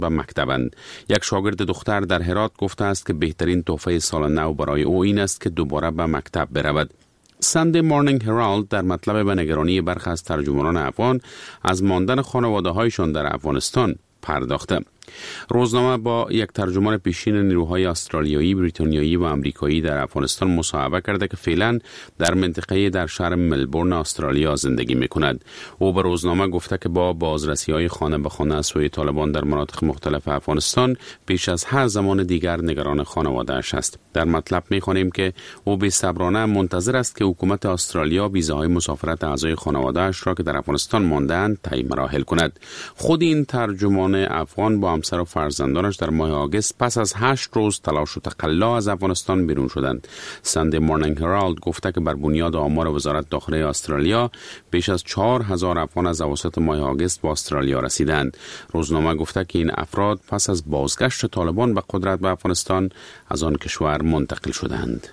به مکتبند. یک شاگرد دختر در هرات گفته است که بهترین تحفه سال نو برای او این است که دوباره به مکتب برود. ساندی مورنینگ هرالد در مطلب به نگرانی برخی از ترجمانان افغان از ماندن خانواده‌هایشان در افغانستان پرداخته. روزنامه با یک ترجمان پیشین نیروهای استرالیایی، بریتانیایی و آمریکایی در افغانستان مصاحبه کرده که فعلا در منطقه در شهر ملبورن استرالیا زندگی می‌کند. او به روزنامه گفته که با بازرسی‌های خانه به خانه از سوی طالبان در مناطق مختلف افغانستان بیش از هر زمان دیگر نگران خانواده‌اش است. در مطلب می‌خوانیم که او بی‌صبرانه منتظر است که حکومت استرالیا ویزاهای مسافرت اعضای خانواده‌اش را که در افغانستان مانده‌اند طی مراحل کند. خود این ترجمان افغان با همسر و فرزندانش در ماه آگوست پس از 8 روز تلاش و تقلا از افغانستان بیرون شدند. ساندی مورنینگ هرالد گفته که بر بنیاد آمار وزارت داخله استرالیا بیش از 4000 افغان از اواسط ماه آگوست به استرالیا رسیدند. روزنامه گفته که این افراد پس از بازگشت طالبان به قدرت به افغانستان از آن کشور منتقل شدند.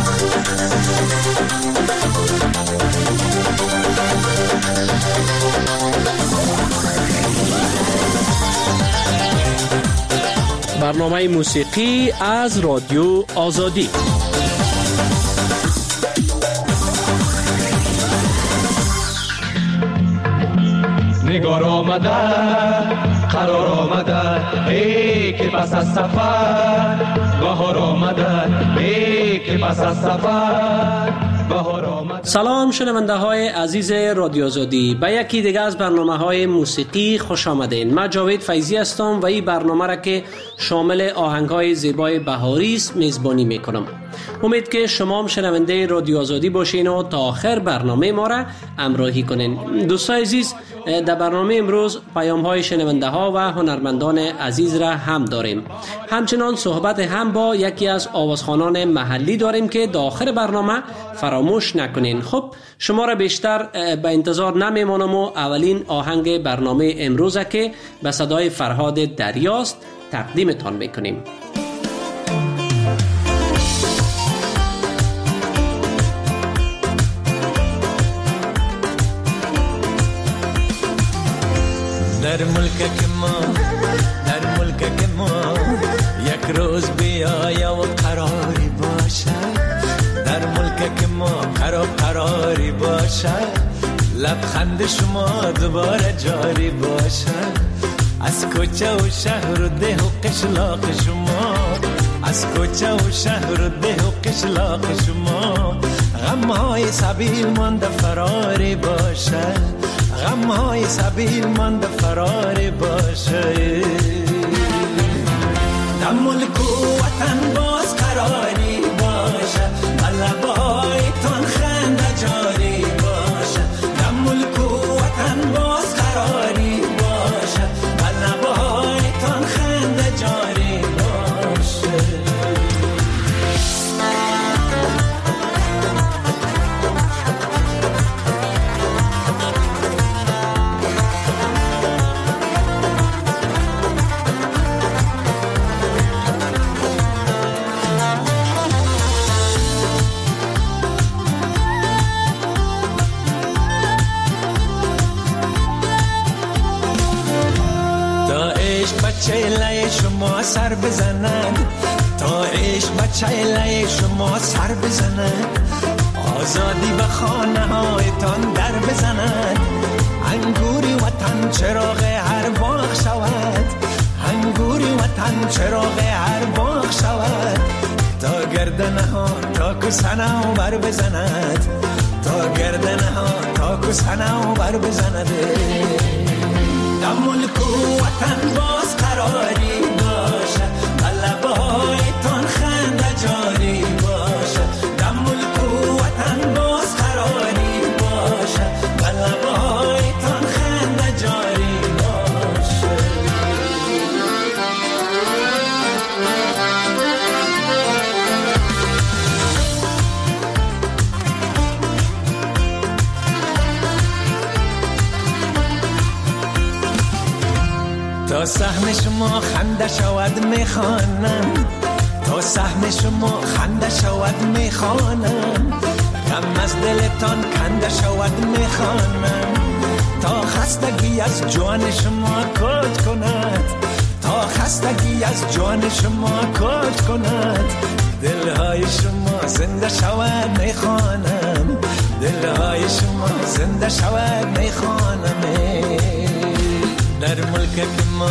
برنامه موسیقی از رادیو آزادی. نگار آمده قرار آمده ای که پس از سفر بهار آمده ای که پس از سفر بهار آمده. سلام شنونده های عزیز رادیو آزادی، به یکی دیگه از برنامه های موسیقی خوش آمدین. من جاوید فیضی هستم و این برنامه را که شامل آهنگ های زیبای بهاری است میزبانی میکنم. امید که شما هم شنونده رادیو آزادی باشین و تا آخر برنامه ما را همراهی کنین. دوستان عزیز، در برنامه امروز پیام های شنونده ها و هنرمندان عزیز را هم داریم. همچنان صحبت هم با یکی از آوازخوانان محلی داریم که در آخر برنامه فراموش نکنین. خب شما را بیشتر به انتظار نمیمانم و اولین آهنگ برنامه امروز که به صدای فرهاد دریاست تقدیمتان میکنیم. در ملک ما یک روز بیایا و قراری باشه، در ملک ما قراری باشه، لبخند شما دوباره جاری باشه، از کوچه و شهر و ده و قشلاق شما، از کوچه و شهر و ده و قشلاق شما، غمهای سبیل مانده فراری باشه، غمهای سبیل مانده فراری باشه. در ملک و وطن باز قراری باشه، لبایتان خنده جاری باشه، در ملک و وطن باز قراری باشه، لبایتان خنده جاری باشه. چهله شما سر بزنن، تا عشق بچهله شما سر بزنن، آزادی به خانه هایتان در بزنن، انگوری وطن چراغ هر باغ شود، انگوری وطن چراغ هر باغ شود، تا گردنه ها تا کسنه و بر بزند، تا گردنه ها تا کسنه و بر بزند. در ملک و وطن باز قراری باشه، لبایتان خنده جاری باشه، در ملک و وطن باز قراری باشه، لبایتان خنده جاری باشه. تا سهم شما خنده شود میخوانم، تا سهم شما خنده شود میخوانم، غم از دلتان کنده شود میخوانم، تا خستگی از جان شما کج کند، تا خستگی از جان شما کج کند. دلهای شما زنده شود میخوانم، دلهای شما زنده شود میخوانم. در ملک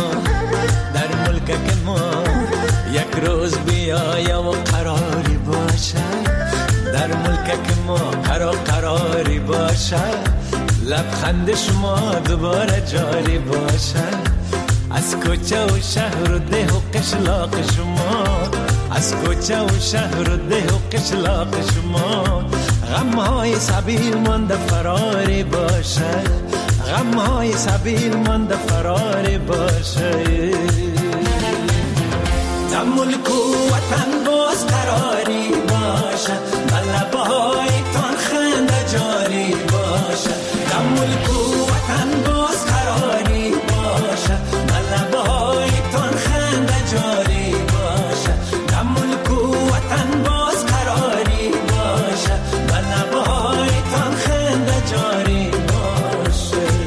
ما یک روز بیایم و قراری باشد، در ملک ما قراری باشد. لبخند شما دوباره جاری باشد. از کوچه و شهر و ده و قشلاق شما، از کوچه و شهر و ده و قشلاق شما غمهای سبیل مانده فراری باشد، غمهای سبیل مانده فراری باشد. در ملک و وطن باز قراری باشد، لبهایتان خنده جاری باشد. در ملک و وطن باز قراری باشد، لبهایتان خنده جاری باشد. در ملک و وطن باز قراری باشد، لبهایتان خنده جاری باشد.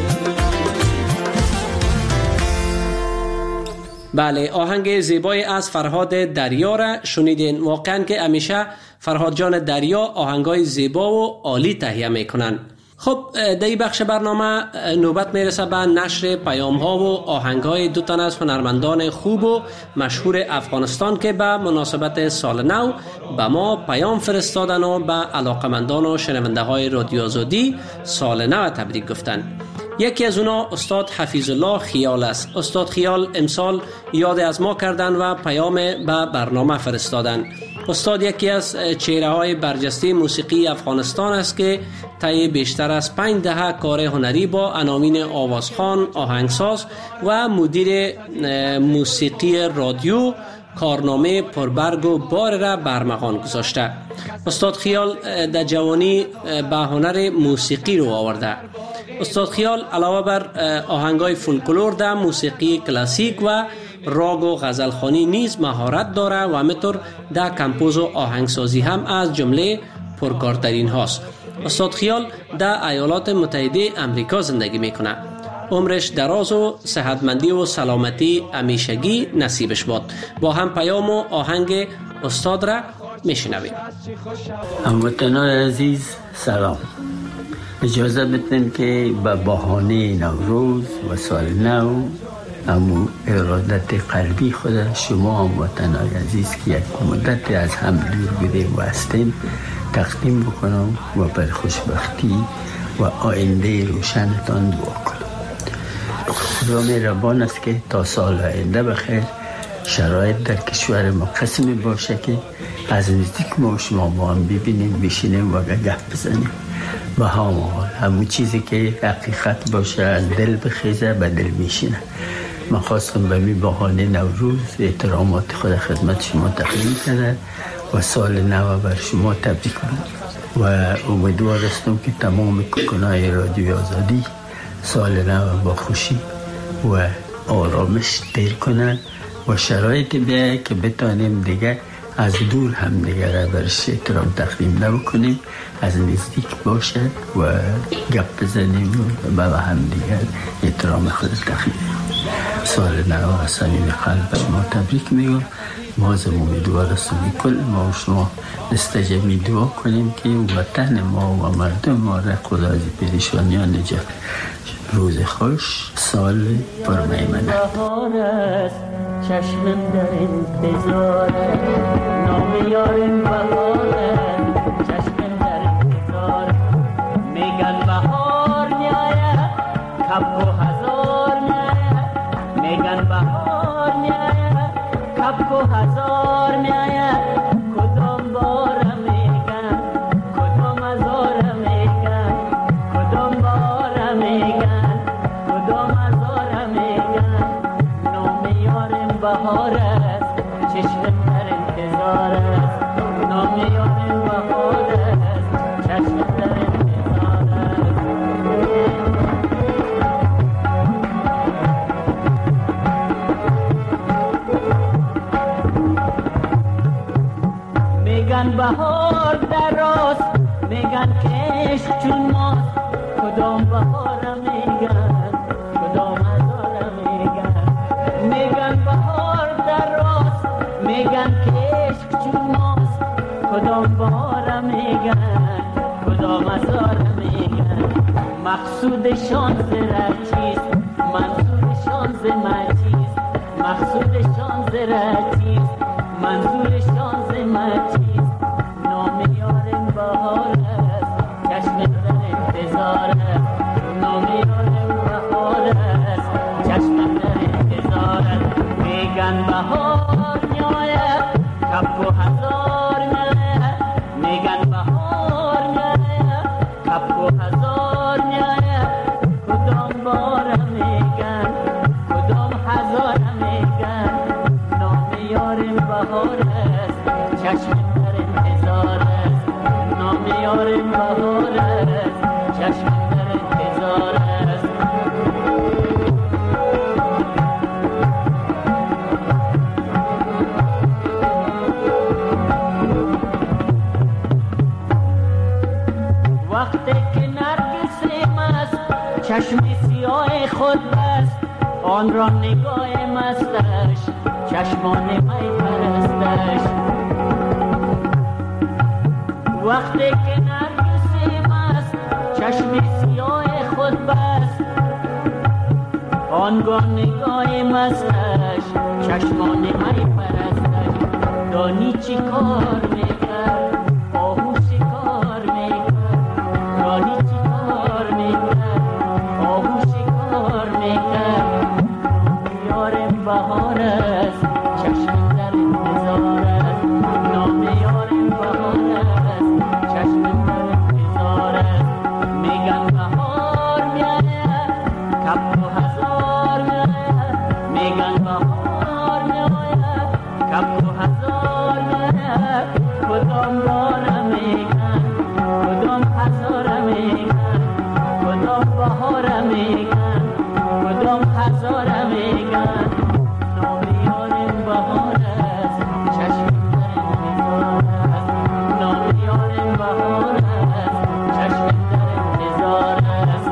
بله، آهنگ زیبای از فرهاد دریا را شنیدین. واقعا که همیشه فرهاد جان دریا آهنگای زیبا و عالی تهیه میکنن. خب در این بخش برنامه نوبت میرسه به نشر پیام ها و آهنگ های دو تن از هنرمندان خوب و مشهور افغانستان که به مناسبت سال نو به ما پیام فرستادن و به علاقمندان و شنونده های رادیو آزادی سال نو تبریک گفتن. یکی از اونا استاد حفیظ الله خیال است. استاد خیال امسال یاد از ما کردن و پیام به برنامه فرستادن. استاد یکی از چهره های برجسته موسیقی افغانستان است که طی بیشتر از 5 دهه کار هنری با عناوین آوازخوان، آهنگساز و مدیر موسیقی رادیو کارنامه پربرگ و بار را برمغان گذاشته. استاد خیال در جوانی به هنر موسیقی رو آورده. استاد خیال علاوه بر آهنگای فولکلور در موسیقی کلاسیک و راگ و غزلخوانی نیز مهارت داره و همینطور در کمپوز و آهنگسازی هم از جمله پرکارترین هاست. استاد خیال در ایالات متحده امریکا زندگی میکنه. عمرش دراز و صحتمندی و سلامتی همیشگی نصیبش باد. با هم پیام و آهنگ استاد را میشنویم. هموطنان عزیز سلام. اجازه بدین که به بهانه نوروز و سال نو امو ارادت قلبی خود شما هموطنان عزیز که یک مدت از هم دور بودیم و هستیم تقدیم بکنم و بر خوشبختی و آینده روشنتان دعا کنم. خدا مهربان است که تا سال آینده بخیر شرایط در کشور ما قسمی باشه که از نزدیک ما و شما با هم ببینیم، بشینیم و گپ بزنیم و همون چیزی که حقیقت باشه از دل بخیزه به دل میشینه. من خواستم به می بهانه نوروز احترامات خود خدمت شما تقدیم کنم و سال نو بر شما تبریک بگم و امیدوار هستم که تمام کارکنان رادیو آزادی سال نو با خوشی و آرامش دیر کنن و شرایط بیایه که بتانیم دیگه از دور هم دیگه را برش احترام تقدیم نبکنیم، از نزدیک باشه و گپ بزنیم و به هم دیگه احترام خود تقدیم. سال نو از صمیم قلب شما تبریک میگم. ما از امیدوار هستیم کل ما و شما استجابی دعا کنیم که وطن ما و مردم ما را خدا از پریشانیان نجات. روز خوش، سال پرمیمنه. چشمم در انتظار نام یارم بهاره، چشمم در انتظار میگن بهار میآید کبک و هزار میآید، میگن بهار میآید کبک و هزار میآید. کدام بارم میگن کدام هزارم میگن، کدام بارم میگن کدام هزارم میگن. نام یارم بهار است چشمم در انتظار است، نام یارم بهار است چشمم در انتظار است. میگن بهار در راست، میگن که عشق چون ماست. کدام بهارم میگن کدام هزارم میگن، میگن بهار میگن که عشق چون ماست، کدام باره میگن، کدام هزاره میگن. مقصودشان زره چیست، منظورشان ز من چیست. مقصودشان زره چیست، منظورشان ز من چیست. نام یارم بهار است، چشم در انتظار است. نام یارم بهار است، چشم در انتظار است. میگن بهار میآید، کپ و هزار میآید. میگن بهار میآید، کپ و هزار میآید. کدام باره میگن، کدام هزاره میگن. نام یارم بهار است، چشم در انتظار است. نام یارم بهار است، چشم در انتظار است. وقتی که نرگس مست چشم سیاه خود بست، آن را نگاه مستش چشمان می پرستش. وقتی که نرگس مست چشم سیاه خود بست، آنگاه نگاه مستش چشمان می پرستش. دانی چی کار میکرد، آهو شکار میکرد. دانی چی کار میکرد، آهو شکار میکرد. یارم بهار است، چشم در انتظار است. نام یارم بهار است، چشم در انتظار است. میگن بهار میآید، کپ و هزار میآید. میگن بهار میآید، کپ و هزار میآید. کدام باره میگن، کدام هزاره میگن. کدام بهاره میگن، کدام هزاره میگن. نام یارم بهار است، چشم در انتظار است. نام یارم بهار است، چشم در انتظار است.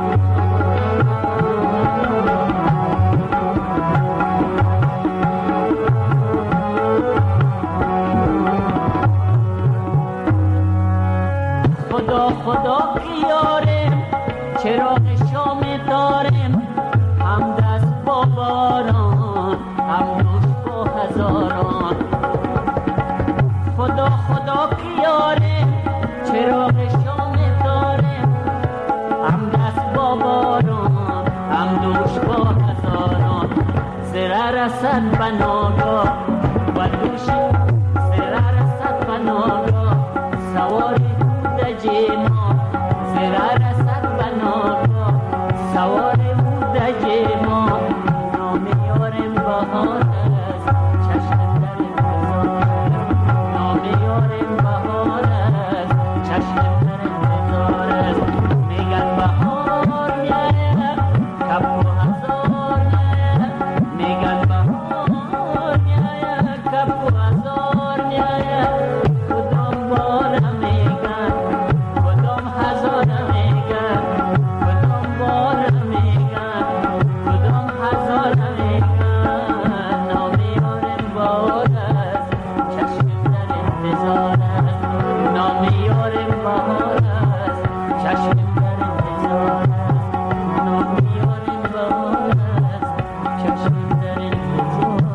خدا خدا که یارم، چراغ شام دارم. هم دست با باران، هم دوش با هزاران. خدا خدا که یارم، چراغ شام دارم. هم دست با باران، هم دوش با هزاران. زره رسد بناگاه و دوش زره رسد بناگاه. سواری بود جیما، زره رسد بناگاه. سواری بود جیما. نام یارم بهار است، چشم در انتظار است. نام یارم بهار است، چشم در انتظار است. میگن بهار میآید، کپ و هزار میآید. میگن بهار میآید، کپ و هزار میآید. کدام باره میگن، کدام هزاره میگن. کدام باره میگن، کدام هزاره میگن. نام یارم بهار است، چشم در انتظار است. نام یارم بهار است، چشم در انتظار است. نام یارم بهار است، چشم در انتظار است.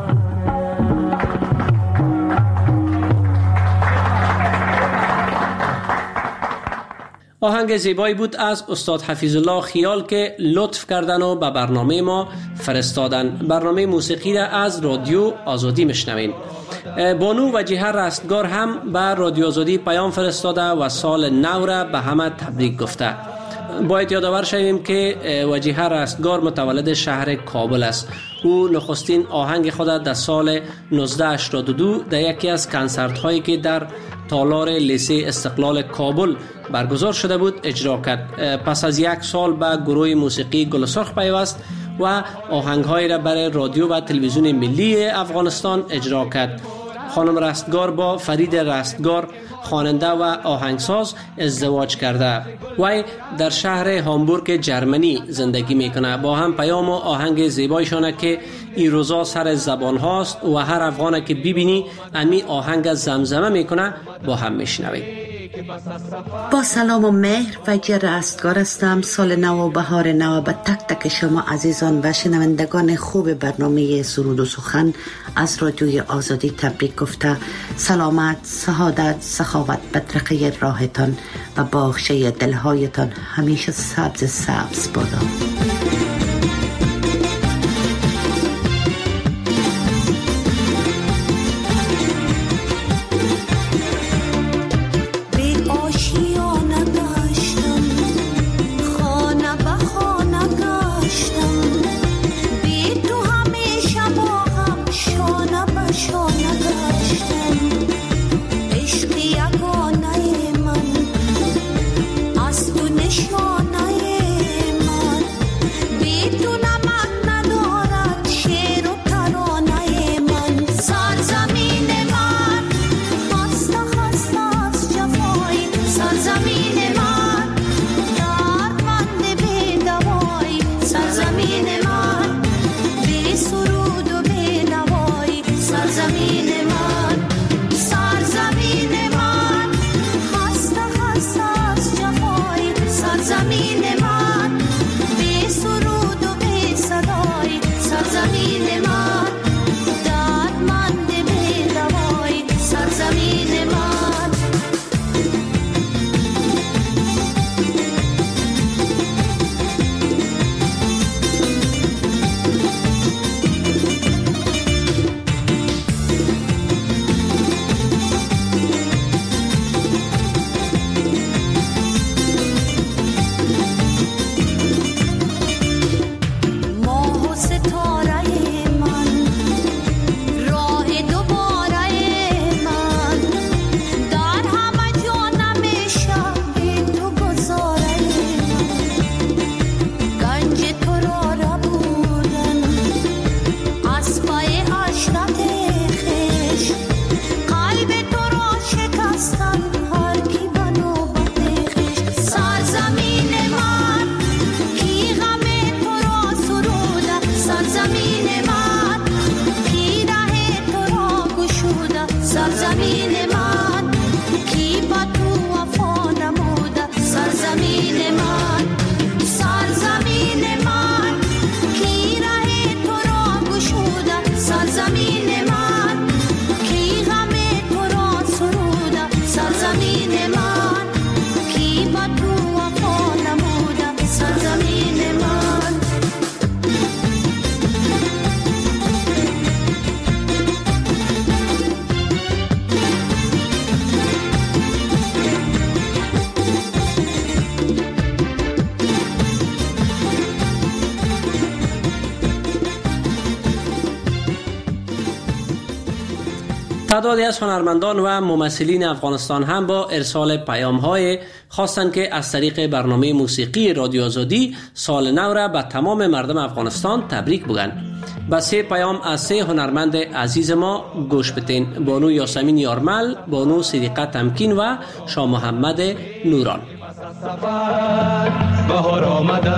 آهنگ زیبایی بود از استاد حفیظ الله خیال که لطف کردن و به برنامه ما فرستادن. برنامه موسیقی را از رادیو آزادی میشنوین. بانو وجیه رستگار هم به رادیو آزادی پیام فرستاده و سال نو را به همه تبریک گفته. باید یادآور شویم که وجیه رستگار متولد شهر کابل است. او نخستین آهنگ خود در سال 1982 در یکی از کنسرت هایی که در تالار لیسه استقلال کابل برگزار شده بود اجرا کرد. پس از یک سال به گروه موسیقی گل سرخ پیوست و آهنگ‌های را برای رادیو و تلویزیون ملی افغانستان اجرا کرد. خانم رستگار با فرید رستگار خواننده و آهنگساز ازدواج کرده. وی در شهر هامبورگ جرمنی زندگی میکنه. با هم پیام و آهنگ زیبایشانه که این روزا سر زبان هاست و هر افغانه که ببینی امی آهنگ زمزمه میکنه با هم میشنوید. با سلام و مهر و رستگار هستم. سال نو و بهار نو به تک تک شما عزیزان و شنوندگان خوب برنامه سرود و سخن از رادیوی آزادی تبریک گفته. سلامت، سعادت، سخاوت به طریق راهتان و باغچه دلهایتان همیشه سبز بادا. تعدادی از هنرمندان و ممثلین افغانستان هم با ارسال پیام‌های خواستند که از طریق برنامه موسیقی رادیو آزادی سال نو را به تمام مردم افغانستان تبریک بگن. با 3 پیام از 3 هنرمند عزیز ما گوش بدین: بانو یاسمین یارمل، بانو صدیقه تمکین و شاه محمد نوران. بهار آمده،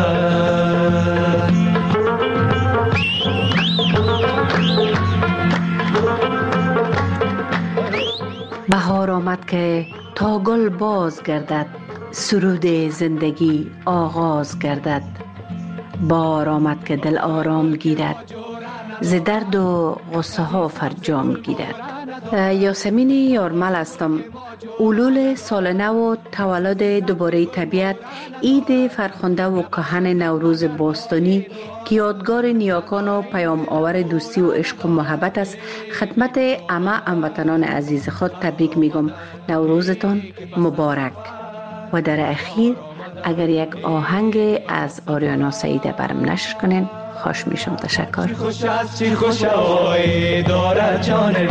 بهار آمد که تا گل باز گردد، سرود زندگی آغاز گردد. بار آمد که دل آرام گیرد، ز درد و غصه ها فرجام گیرد. یاسمین یارمل هستم. اولول سال نو و تولد دوباره طبیعت، عید فرخنده و کهن نوروز باستانی که یادگار نیاکان و پیام آور دوستی و عشق و محبت است، خدمت همه هموطنان عزیز خود تبریک میگم. نوروزتان مبارک. و در اخیر اگر یک آهنگ از آریانا سعیده برم نشر کنین خوش میشم. تشکر. خوش از چی خوش آی دارد جانه،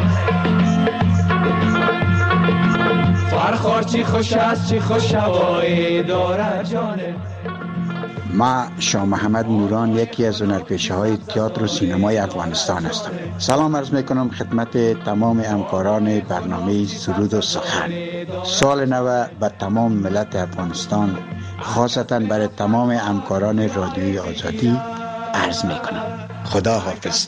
فرخار چی خوش از چی خوش آی دارد جانه. ما شاه محمد نوران یکی از هنرپیشه های تئاتر و سینمای افغانستان هستم. سلام عرض میکنم خدمت تمام همکاران برنامه سرود و سخن. سال نو به تمام ملت افغانستان، خاصتا برای تمام همکاران رادیوی آزادی عرض میکنم. خدا حافظ.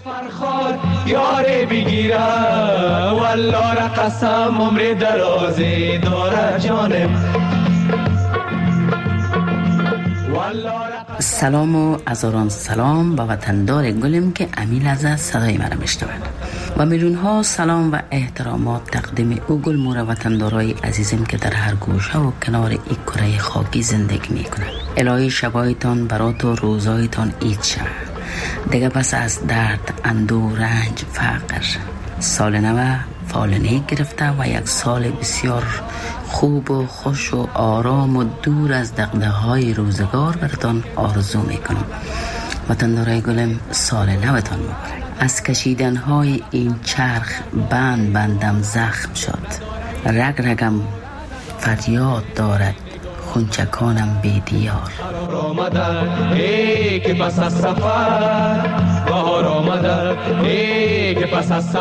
یاره بگیره والله را قسم عمر درازی داره جانم. سلام و هزاران سلام به وطندار گلم که امیل از صدای مرا میشنوند و میلیون ها سلام و احترامات تقدیم او گل مور وطندارای عزیزم که در هر گوشه و کنار این کره خاکی زندگی میکنند. الهی شبایتان برات و روزایتان عید شود. دیگه پس از درد، اندو، رنج، فقر سال نو فالنی گرفته و یک سال بسیار خوب و خوش و آرام و دور از دغدغه‌های روزگار براتان آرزو میکنم. وطندارای گلم سال نوتان مبارک. از کشیدن‌های این چرخ بندم زخم شد، رگم فریاد دارد، خونچکانم بی دیار. آمده ای که پس از سفر، بهار آمده ای که پس از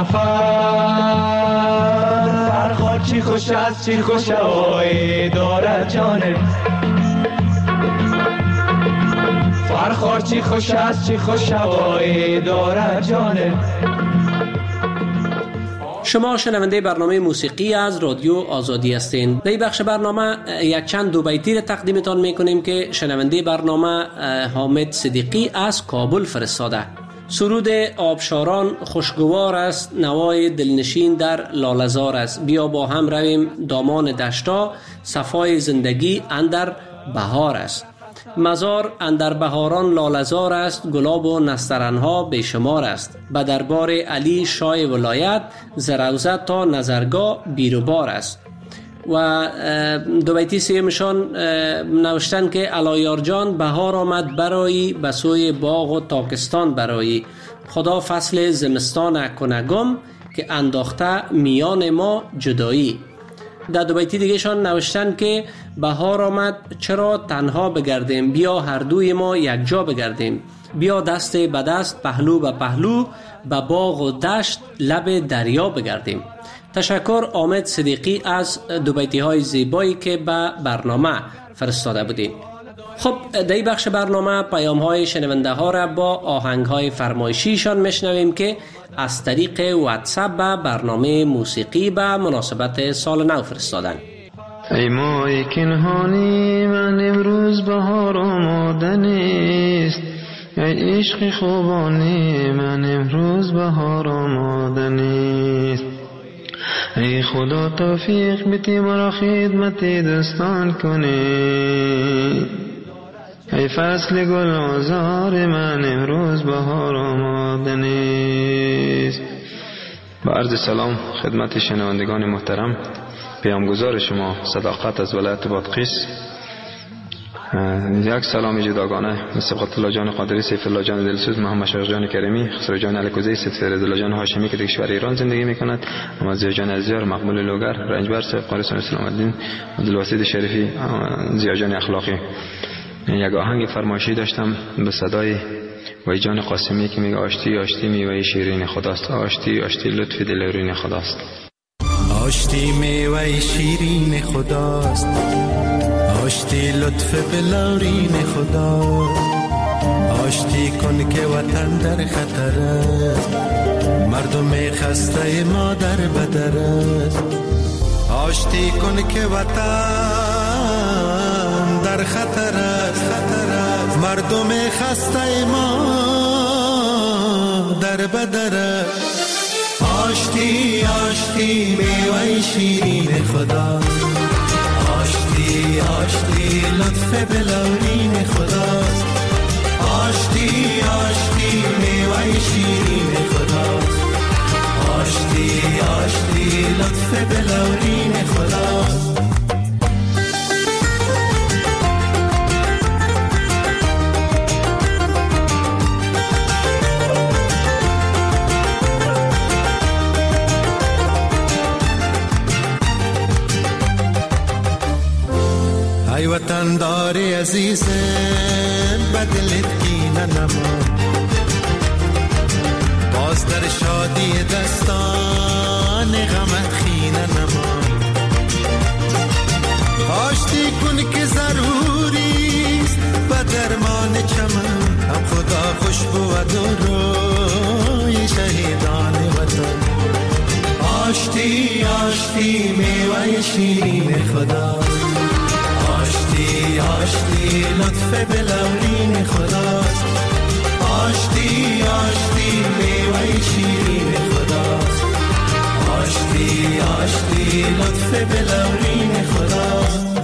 سفر، فرخار چی خوش است چی خوش هوایی دارد جانم. فرخار چی خوش است چی خوش هوایی دارد جانم. شما شنونده برنامه موسیقی از رادیو آزادی هستین. در این بخش برنامه یک چند دو بیتی را تقدیمتان میکنیم که شنونده برنامه حامد صدیقی از کابل فرستاده. سرود آبشاران خوشگوار است، نوای دلنشین در لاله‌زار است. بیا با هم رویم دامان دشتا، صفای زندگی اندر بهار است. مزار اندر بهاران لاله‌زار است، گلاب و نسترنها بیشمار است. به دربار علی شاه ولایت، ز روضه تا نظرگاه بیروبار است. و دو بیتی سیمشان نوشتن که علایار جان بهار آمد برایی، به سوی باغ و تاکستان برایی. خدا فصل زمستان کنگم، که انداخته میان ما جدایی. در دو بیتی دیگه شان نوشتن که بهار آمد چرا تنها بگردیم، بیا هر دوی ما یک جا بگردیم. بیا دست به دست، پهلو به پهلو، به باغ و دشت لب دریا بگردیم. تشکر حامد صدیقی از دو بیتی های زیبایی که به برنامه فرستاده بودین. خب در این بخش برنامه پیام های شنونده ها را با آهنگ های فرمایشیشان میشنویم که از طریق واتساپ به برنامه موسیقی به مناسبت سال نو فرستادن. ای مای کنهانی من امروز بهار آماده نیست، ای عشق خوبانی من امروز بهار آماده نیست. ای خدا توفیق بتی مرا خدمت دستان کنی، ای فصل گل آزار من امروز بهار آماده نیست. با عرض سلام خدمت شنوندگان محترم، پیامگزار شما صداقت از ولایت بادغیس. یک سلام جداگانه مثل الله جان قادری، سیف الله جان دلسوز، محمد شایخ جان کریمی، خسرو جان الکوزی، سید الله جان هاشمی که در کشور ایران زندگی میکند، محمد زیا جان عزیار، مقبول لوگر، رنجبر صاحب، قاری سلام الدین، عبدالواسید شریفی، زیا جان اخلاقی. یک آهنگ فرمایشی داشتم به صدای وای جان قاسمی که میگه آشتی آشتی میوه شیرین خداست، آشتی آشتی لطف دلورین خداست. آشتی میوه شیرین خداست، آشتی لطف بلورین خداست. آشتی کن که وطن در خطر است، مردم خسته ما در بدر است. آشتی کن که وطن در خطر است، مردم خسته ما در بدر است. آشتی آشتی میوه شیرین خداست، آشتی آشتی لطف بلورین خداست. آشتی آشتی میوه شیرین خداست، آشتی آشتی لطف بلورین خداست. وطندار عزیز بدلت کینه نما، باز در شادی دستان غمت خینه نما. آشتی کن که ضروریست به درمان چمن، هم خدا خوش بود و روی شهیدان وطن. آشتی آشتی میوه شیرین خدا، آشتی آشتی لطف بلورین خداست. آشتی آشتی میوه شیرین خداست، آشتی آشتی لطف بلورین خداست.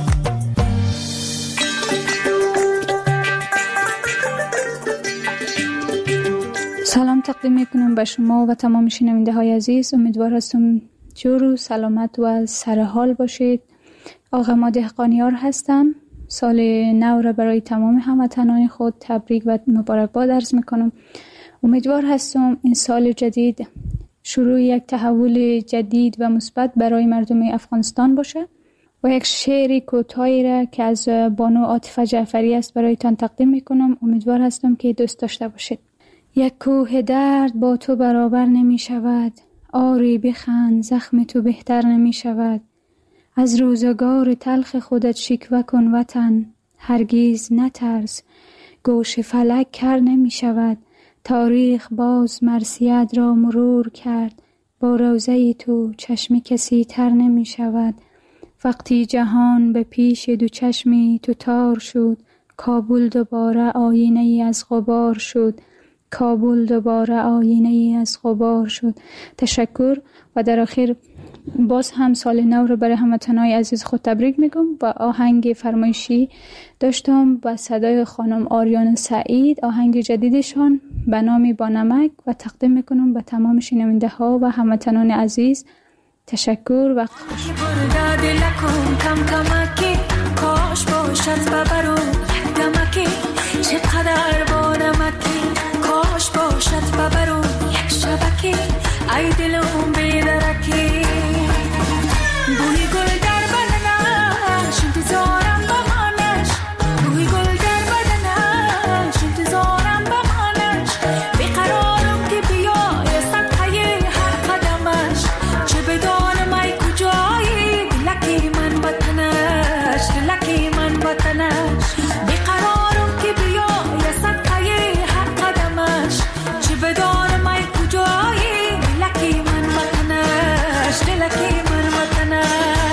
سلام تقدیم میکنم به شما و تمام شنونده های عزیز. امیدوار هستم جور و سلامت و سرحال باشید. آقا ما دهقانیار هستم. سال نو را برای تمام هموطنان خود تبریک و مبارکباد عرض میکنم. امیدوار هستم این سال جدید شروع یک تحول جدید و مثبت برای مردم افغانستان باشه و یک شعر کوتاهی را که از بانو عاطفه جعفری است برایتان تقدیم میکنم. امیدوار هستم که دوست داشته باشید. یک کوه درد با تو برابر نمی شود، آری بخند زخم تو بهتر نمی شود. از روزگار تلخ خودت شکوه کن وطن، هرگیز نترس گوش فلک کر نمی شود. تاریخ باز مرثیت را مرور کرد، با روزه تو چشم کسی تر نمی شود. وقتی جهان به پیش دو چشمی تو تار شد، کابل دوباره آینه ای از غبار شد. کابل دوباره آینه ای از غبار شد. تشکر و در آخر باز هم سال نو رو برای هموطنان عزیز خود تبریک میگم و آهنگ فرمایشی داشتم با صدای خانم آریان سعید، آهنگ جدیدشان به نام با نمک و تقدیم میکنم به تمام شنونده ها و هموطنان عزیز. تشکر و خوش. کاش باشد ببرو دمکی چقدر با نمکی، کاش باشد ببرو یک شبکی ای دلم بیدرکی. بوی گل در بدنش انتظارم بمانش، بوی گل در بدنش انتظارم بمانش. بیقرارم که بیای صدقه هر قدمش، چه بدانم ای کجایی دلکی من وطنش، دلکی من وطنش. بیقرارم که بیای صدقه هر قدمش، چه بدانم ای کجایی دلکی من وطنش، دلکی من وطنش.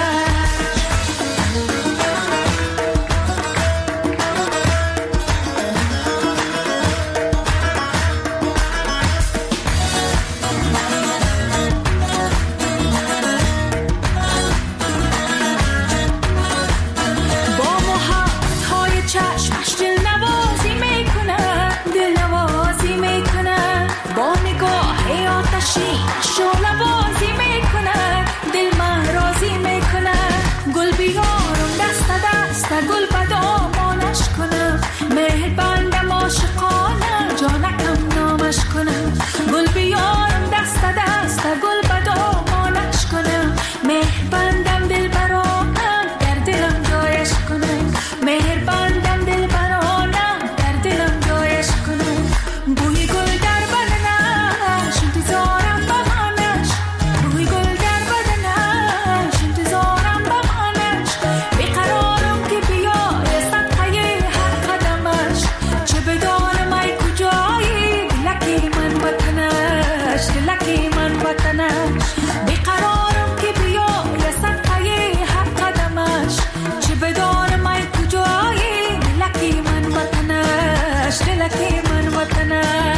با محبت های چشمش دل نوازی میکنه، دل نوازی میکنه. با نگاه آتشی شعله بازی میکنه، دل مهرازی میکنه. گل بیارم دست دست گل بدامانش کنم، مهر بندم عاشقانه جانکم نامش کنم. گل بیارم دست دست گل بدامانش کنم، مهر بندم دل برانم در دلم جایش کنم، مهر بندم دل برانم در دلم جایش کنم. بوی گل در بدنش انتظارم بمانش، بوی گل در بدنش انتظارم بمانش. بیقرارم که بیای صدقه هر قدمش، چه بدانم ای کجایی دلکی من وطنش، دلکی من وطنش. بیقرارم که بیای صدقه هر قدمش، چه بدانم ای کجایی دلکی من وطنش، دلکی من وطنش.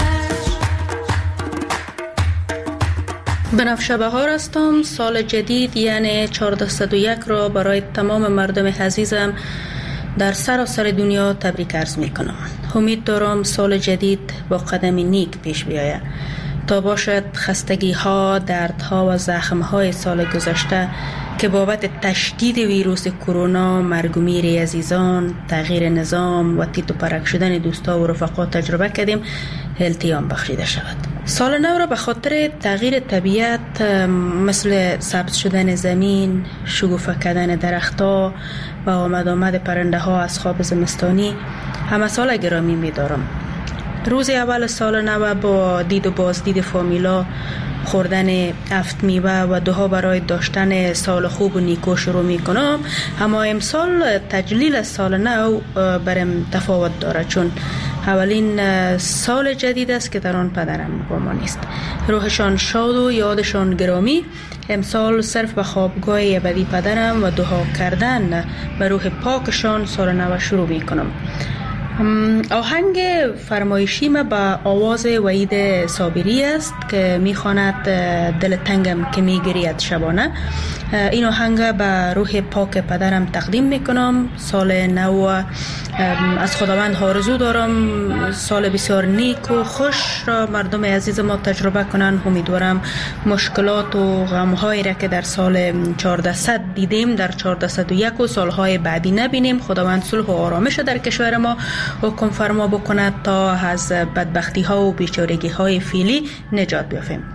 بنفشه بهار هستم. سال جدید یعنی 1401 را برای تمام مردم عزیزم در سراسر دنیا تبریک عرض می کنم. امید دارم سال جدید با قدم نیک پیش بیاید تا باشد خستگی ها، دردها و زخم های سال گذشته که بابت تشدید ویروس کرونا، مرگ و میر عزیزان، تغییر نظام و تیت و پرک شدن دوستا و رفقا تجربه کردیم، التیام بخشیده شود. سال نو را به خاطر تغییر طبیعت مثل سبز شدن زمین، شکوفه کردن درخت‌ها و آمد پرنده ها از خواب زمستانی همه سال گرامی می دارم. روز اول سال نو با دید و بازدید فامیلا، خوردن افت میوه و دعا برای داشتن سال خوب و نیکو شروع می کنم. اما امسال تجلیل سال نو برم تفاوت داره، چون اولین سال جدید است که در آن پدرم با ما نیست. روحشان شاد و یادشان گرامی. امسال صرف به خوابگاه ابدی پدرم و دعا کردن به روح پاکشان سال نو شروع می کنم. آهنگ فرمایشی ما با آواز وحید صابری است که میخواند دل تنگم که میگرید شبانه. این آهنگ به روح پاک پدرم تقدیم میکنم. سال نو از خداوند آرزو دارم سال بسیار نیک و خوش را مردم عزیز ما تجربه کنن. امیدوارم مشکلات و غم‌هایی را که در سال 1400 دیدیم در 1401 و سالهای بعدی نبینیم. خداوند صلح و آرامش در کشور ما حکم فرما بکند تا از بدبختی ها و بیچارگی های فعلی نجات بیافیم.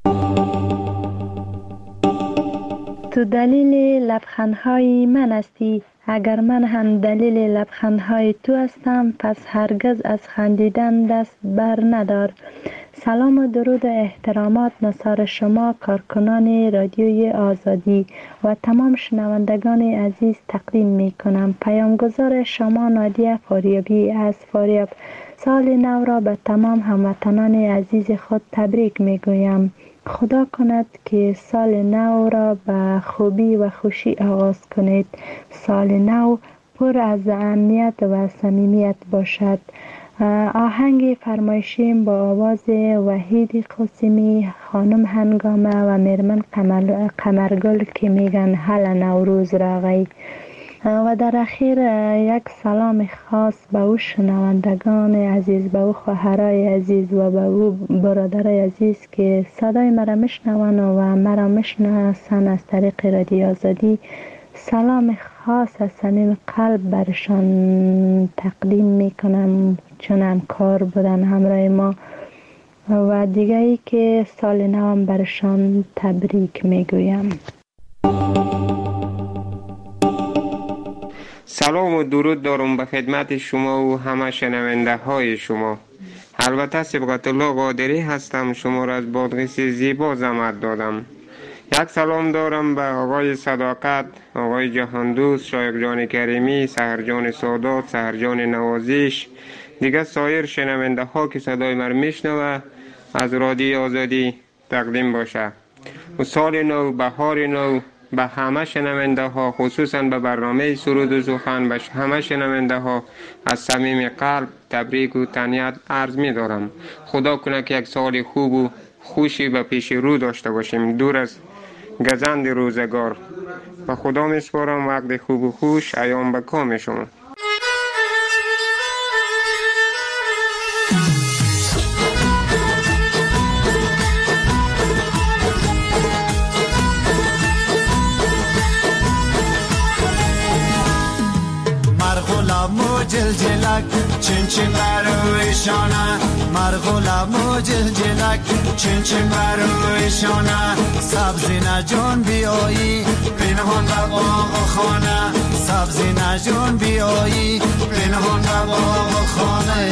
تو دلیل لبخندهای من هستی، اگر من هم دلیل لبخندهای تو هستم، پس هرگز از خندیدن دست بر ندار. سلام و درود و احترامات نثار شما کارکنان رادیوی آزادی و تمام شنوندگان عزیز تقدیم می کنم. پیامگذار شما نادیه فاریابی از فاریاب. سال نو را به تمام هموطنان عزیز خود تبریک می گویم. خدا کند که سال نو را به خوبی و خوشی آغاز کنید. سال نو پر از امنیت و صمیمیت باشد. آهنگ فرمایشیم با آواز وحید قاسمی، خانم هنگامه و مرمن قمرگل که میگن هل نوروز راغی. و در اخیر یک سلام خاص به او شنوندگان عزیز، به او خواهرای عزیز و به او برادرای عزیز که صدای مرا میشنون و مرا میشناسن از طریق رادیو آزادی. سلام خاص از صمیم قلب برشان تقدیم میکنم، چون همکار بودن همراه ما. و دیگه ای که سال نو برشان تبریک میگویم. سلام و درود دارم به خدمت شما و همه شنونده های شما. البته صبغت الله قادری هستم. شما را از بادغیس زیبا زحمت دادم. یک سلام دارم به آقای صداقت، آقای جهاندوست، شایق جان کریمی، سحر جان سادات، سحر جان نوازیش، دیگه سایر شنونده ها که صدای من میشنوه از رادیو آزادی تقدیم باشه. و سال نو، بهار نو به همه شنونده ها، خصوصا به برنامه سرود و سخن به همه شنونده ها از صمیم قلب تبریک و تهنیت عرض می دارم. خدا کنه که یک سال خوب و خوشی به پیش رو داشته باشیم، دور از گزند روزگار. و خدا می سپارم وقت خوب و خوش ایام به کام شما. جلجلک چین چین برویشانه، مرغولم جلجلک چین چین برویشانه. سبزی نجون بیایی پنهان به باغ خانه، سبزی نجون بیایی پنهان به باغ خانه.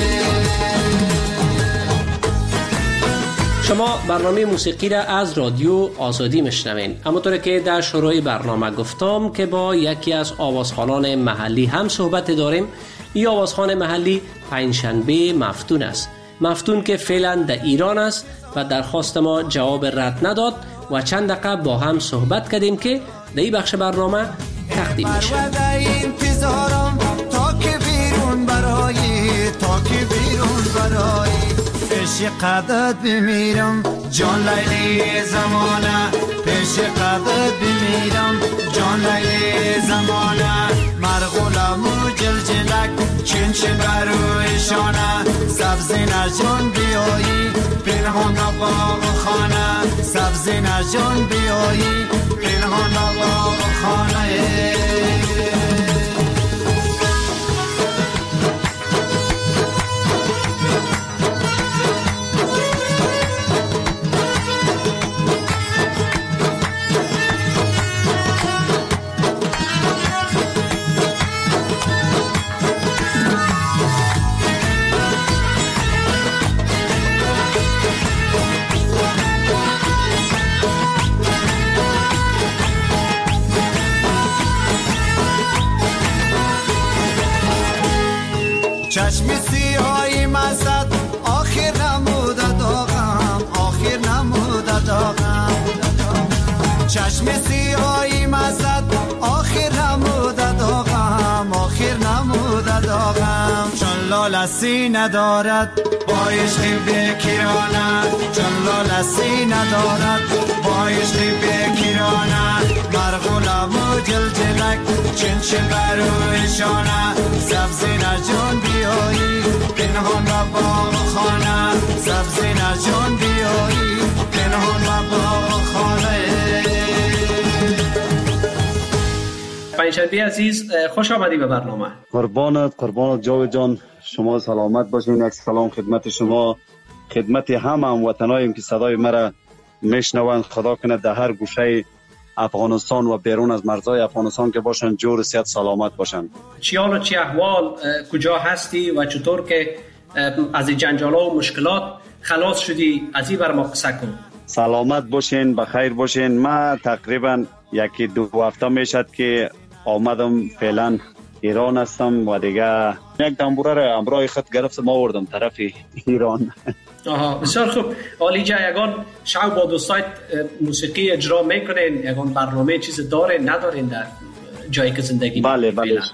شما برنامه موسیقی را از رادیو آزادی میشنوین. همونطور که در شروع برنامه گفتم که با یکی از آوازخوانان محلی هم صحبت داریم. این آوازخوان محلی پنجشنبه مفتون است. مفتون که فعلا در ایران است و درخواست ما جواب رد نداد و چند دقیقه با هم صحبت کردیم که در این بخش برنامه تقدیم میشه. تا که بیرون برایی پیش قدرت بمیرم جان لیلی زمانه، پیش قدرت بمیرم جان لیلی زمانه. مرغولم و جلجلک چین چین برویشانه، سبزی نجان بیایی پنهان باغ خانه، سبزی نجان بیایی پنهان باغ خانه. چشم سیاهی مزد آخر نموده داغم آخر نموده داغم چشم سیاهی مزد آخر نموده داغم آخر نموده داغم چون لاله سینه دارد با عشق بکیرانه چون لاله سینه دارد با عشق بکیرانه مرغولم و جلجلک چنچن برویشانه سبزینه جون بیایی پنهان و باغ خانه سبزینه جون بیایی پنهان و باغ خانه. پنجشنبه عزیز خوش آمدی به برنامه. قربانت جاوید جان، شما سلامت باشین. یک سلام خدمت شما، خدمت همه هموطنانیم که صدای مرا میشنوند. خدا کنه در هر گوشه افغانستان و بیرون از مرزهای افغانستان که باشن جور و صحت سلامت باشن. چی حال و چی احوال، کجا هستی و چطور که از جنجال‌ها و مشکلات خلاص شدی؟ از این بر ما قصه کن. سلامت باشین، بخیر باشین. ما تقریبا یکی دو هفته میشد که آمدم، فعلا ایران هستم و دیگه یک دنبوره را همراه خود گرفتم آوردم طرف ایران. بسیار خوب. عالی جا، یگان شو با دوستایت موسیقی اجرا میکنین؟ یگان برنامه چیز دارین ندارین در جایی که زندگی بله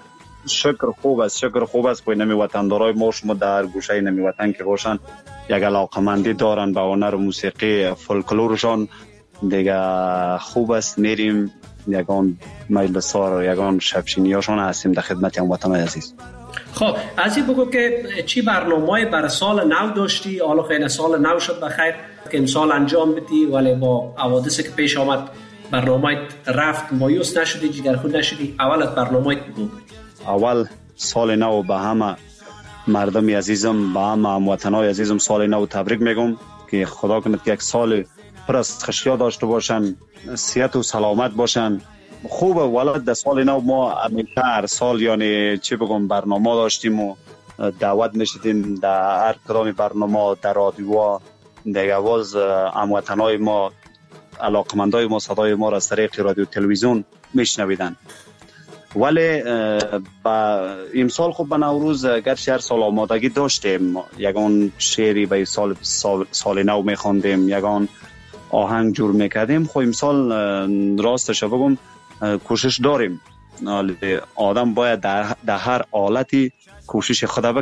شکر خوب است که نمی وطندارای ما شما در گوشه نمی وطن که باشن یک علاقمندی دارن به هنر موسیقی فولکلورشان دیگه خوب است. میریم یگان میل بسار یگان شبشینیاشان هستیم در خدمت هموطنان عزیز. خب از این بگو که چی برنامه‌ای برای سال نو داشتی؟ حالا خیلی سال نو شد بخیر که امسال انجام بدی، ولی با حوادثی که پیش آمد برنامه‌ات رفت، مایوس نشدی، جگرخون نشدی؟ اول از برنامه‌ات بگو. اول سال نو به همه مردم عزیزم، به همه هموطنان عزیزم سال نو تبریک میگم که خدا کنه که یک سال پر از خوشی داشته باشن، صحت و سلامت باشن. خوبه ولد در سال نو ما همیشه هر سال یعنی چی بگم برنامه داشتیم و دعوت میشدیم در هر کدام برنامه، در رادیو، دیگه باز هموطنای ما، علاقمندای ما صدای ما را از طریق رادیو تلویزیون میشنویدن. ولی با امسال خب به نوروز گرچه هر سال آمادگی داشتیم، یگان شعری به سال نو میخواندیم، یگان آهنگ جور میکردیم. خب امسال راستش بگم کوشش داریم، آدم باید در هر حالتی کوشش خدا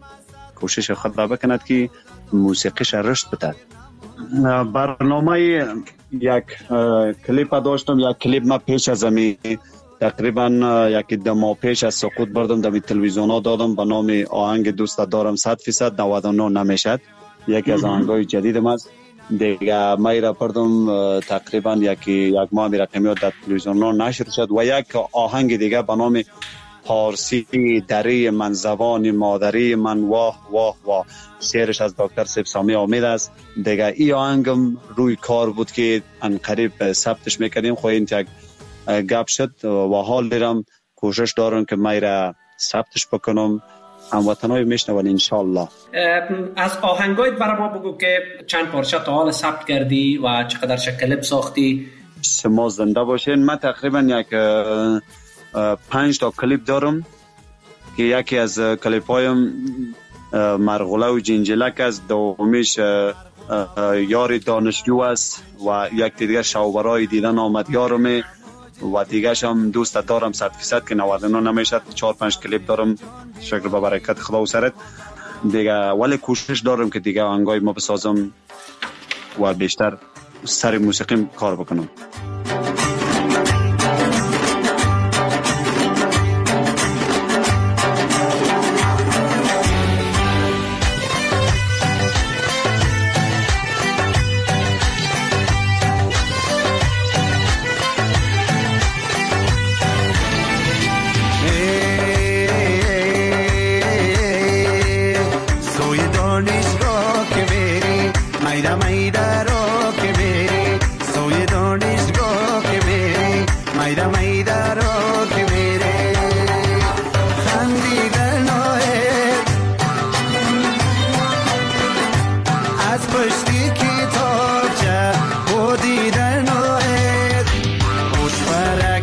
بکند که موسیقیش رشد بده. برنامه یک کلیپ داشتم، یک کلیپ ما پیش از امی تقریبا یکی دو ماه پیش از سقوط بردم در تلویزیون ها دادم به نام آهنگ دوست دارم 100% 99 نمیشد. یکی از آهنگای جدیدم است دیگه. ما را پردم تقریبا یک ماه رقمی در تلویزیون ها نشر شد و یک آهنگ دیگه به نام پارسی دری من زبان مادری من واه واه واه، شعرش از دکتر سیبسامی امید است دیگه. این آهنگم روی کار بود که ان قریب ثبتش میکردیم. خو این یک گپ شد و حال دارم کوشش دارم که ما را ثبتش بکنم، هموطنای میشنون انشالله. از آهنگایت برای ما بگو که چند پارچه تا حال ثبت کردی و چقدر کلیپ ساختی؟ شما زنده باشین. من تقریبا یک 5 تا کلیپ دارم که یکی از کلیپ هایم مرغوله و جنجلک است، دومیش یار دانشجو است و یک دیگه شوبرای دیدن آمد یارمه و دیگه هم دوست دارم 100% که 99 نمیشد. 4-5 کلیپ دارم شکر به برکت خدا و سرت دیگه. ولی کوشش دارم که دیگه آهنگای ما بسازم و بیشتر سر موسیقی کار بکنم.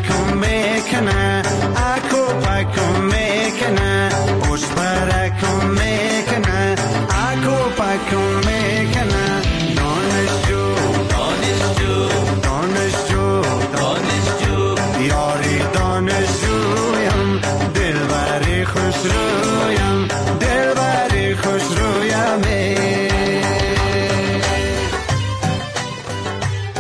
Come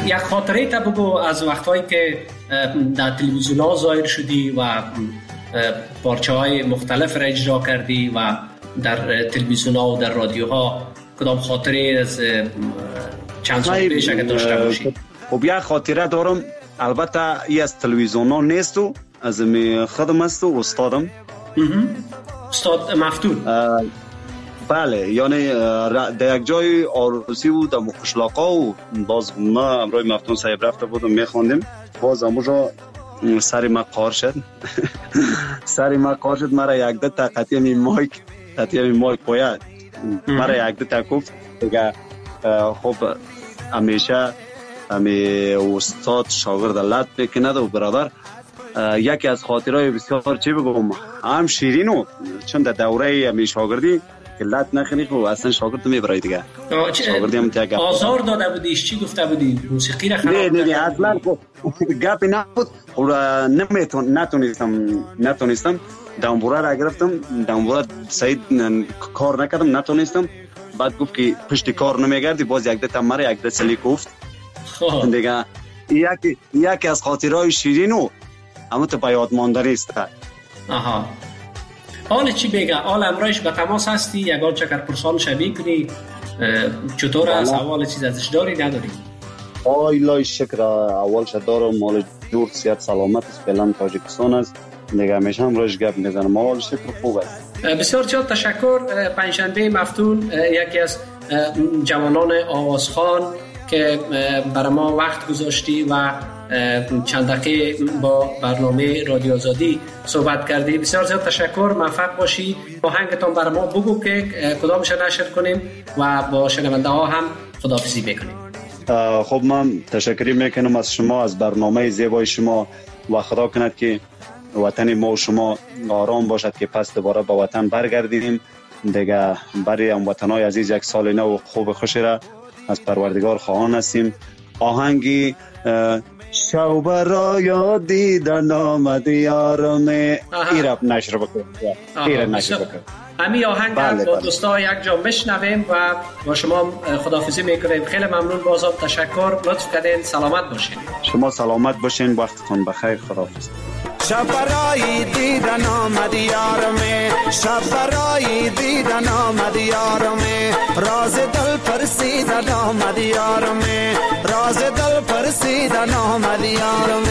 یک خاطره تا بگو از وقتهایی که در تلویزیون ها ظاهر شدی و پارچه های مختلف را اجرا کردی و در تلویزیون ها و در رادیو ها. کدام خاطره از چند سال پیش اگه داشته باشی؟ خب یک خاطره دارم، البته ای از تلویزیون ها نیست و از خودم است و استادم استاد مفتون. بله، یعنی در یک جای عروسی بود در قشلاقا و باز ما امروی مفتون صاحب رفته بودم میخوندیم، باز امروز سری ما قار شد سری ما قار شد، مرا یک دتا قطعی مایک باید مرا یک دتا گفت دیگه. خب همیشه استاد شاگرد لط میکند و برادر یکی از خاطرهای بسیار چی بگم هم شیرینو، چون در دوره همی شاگردی که لط نخنی خب اصلا شاگرد میبرای دیگه. شاگردی هم تیگه آزار داده بودیش؟ چی گفته بودی؟ موسیقی را خراب؟ نه اصلا گپی نبود. نتونستم دنبوره را گرفتم، دنبوره سعید کار نکردم، نتونستم. بعد گفت که پشت کار نمیگردی، باز یک دتا مرا یک دسلی گفت دیگه. یکی از خاطرهای شیرینو اما تو باید ماندنی است. آها، حال چی بگه؟ حال امرایش به تماس هستی؟ یگان چکر پرسان شبیه کنی؟ چطور است؟ اول چیز ازش داری نداری؟ الهی شکر، اول شد دارم، مال جور صحت سلامت است، فعلا تاجیکستان است دیگه، همیشه امرایش گپ میزنم، اول شکر خوب است. بسیار زیاد تشکر. پنجشنبه مفتون یکی از جوانان آوازخوان که برای ما وقت گذاشتی و چند دقیقه با برنامه رادیو آزادی صحبت کردی. بسیار زیاد تشکر، موفق باشی. آهنگتان برای ما بگو که کدامش نشر کنیم و با شنونده ها هم خداحافظی بکنیم. خب من تشکری میکنم از شما، از برنامه زیبای شما و خدا کند که وطن ما و شما آرام باشد که پس دوباره به وطن برگردیم دیگه. برای هموطنای عزیز یک سال نو خوب خوشی را از پروردگار خواهان هستیم. آهنگی شو برای دیدن آمد یارم ایرب نشر بکن. همین آهنگ با دوستا یک جا بشنویم و با شما خداحافظی میکنیم. خیلی ممنون، بازم تشکر، لطف کردین، سلامت باشین. شما سلامت باشین، وقتتون بخیر، خداحافظ. شب برای دیدن آمد یارم، شب برای دیدن آمد یارم، راز دل پرسیدن آمد یارم، راز دل پرسیدن آمد یارم.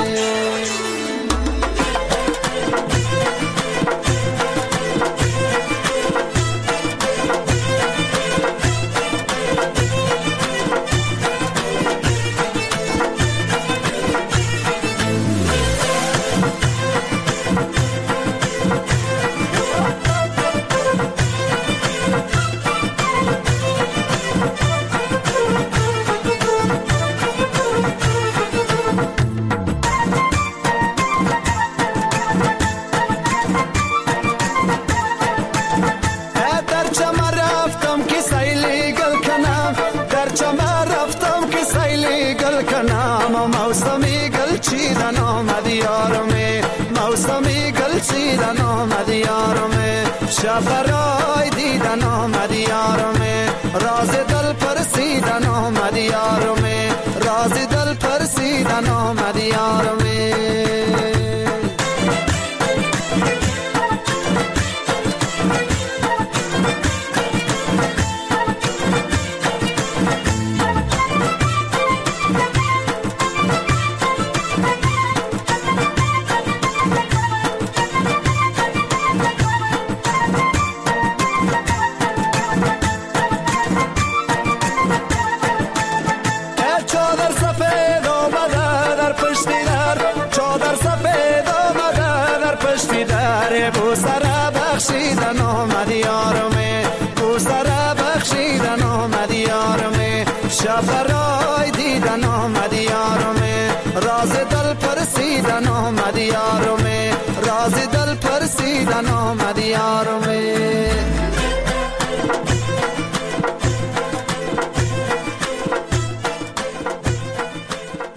موسمی گل چیدن آمد یارم، موسمی گل چیدن آمد یارم، شب برای دیدن آمد یارم، راز دل پرسیدن آمد یارم، راز دل پرسیدن آمد یارم. بوسره بخشیدن آمد یارم، بوسره بخشیدن آمد یارم، شب برای